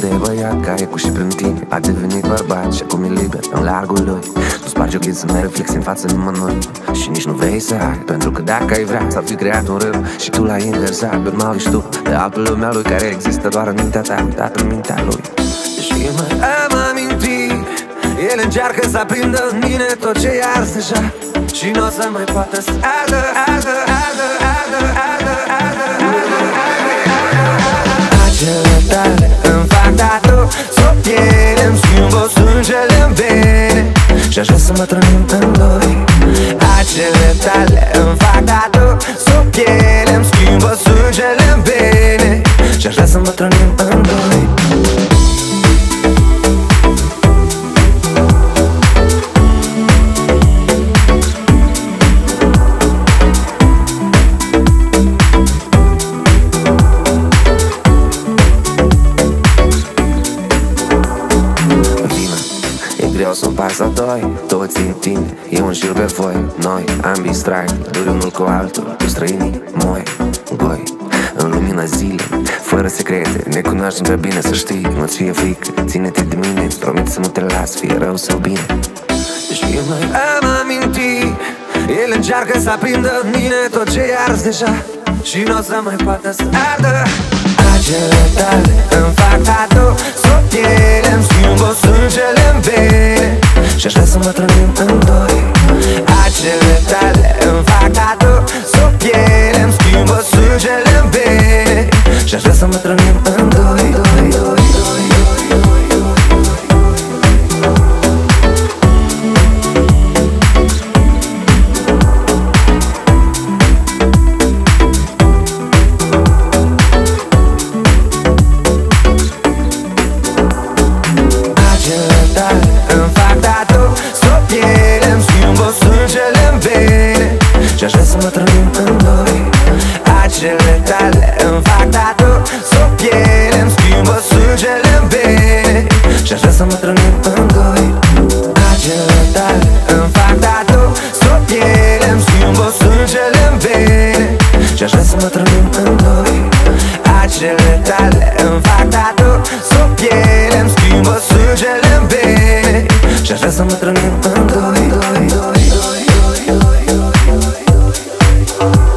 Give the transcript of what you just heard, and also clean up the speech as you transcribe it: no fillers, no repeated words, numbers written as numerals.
de băiat care cu și prin tine a devenit bărbat și acum e liber în largul lui. Nu spargi ochii să mai reflexi în fața nimănui și nici nu vrei să ai, pentru că dacă ai vrea s-ar fi creat un râu și tu l-ai inversat. Normal ești tu de altă lumea lui care există doar în mintea ta, uitat în mintea lui. Și mai am amintit, el încearcă să aprindă în mine tot ce e ars deja și nu o să mai poată să ardă, ardă, ardă, ardă, ardă, ardă, ardă. Acele tale îmi fac tatu sub piele, îmi schimbă sângele în vene și aș vrea să mă trănim în doi. Acele tale îmi fac tatu sub piele, îmi schimbă sângele în vene și aș vrea să mă trănim în doi. Să împarți la doi, toți în tine, eu în șir pe voi. Noi, ambii strani, duri unul cu altul, cu străinii, moi, goi. În lumina zilei, fără secrete, ne cunoaștem prea bine, să știi, nu-ți fie frică, ține-te de mine, promit să nu te las, fie rău sau bine. Și mai am amintit, el încearcă să aprindă în mine tot ce e ars deja și nu o să mai poată să ardă. Acele tale îmi fac tatu sub piele, îmi schimbă sângele în vene și aș vrea să mă trănim în doi. Acele tale îmi fac tatu sub piele, îmi schimbă sângele în vene și aș vrea să mă trănim în doi. Și aș vrea să mă trănim în doi. Acele tale îmi fac tatu sub piele, îmi schimbă sângele în vene și aș vrea să mă trănim în doi. Acele tale îmi fac tatu sub piele, îmi schimbă sângele în vene și aș vrea să mă trănim în doi. Acele tale îmi fac tatu sub piele, îmi schimbă sângele în vene și aș vrea să mă trănim în doi.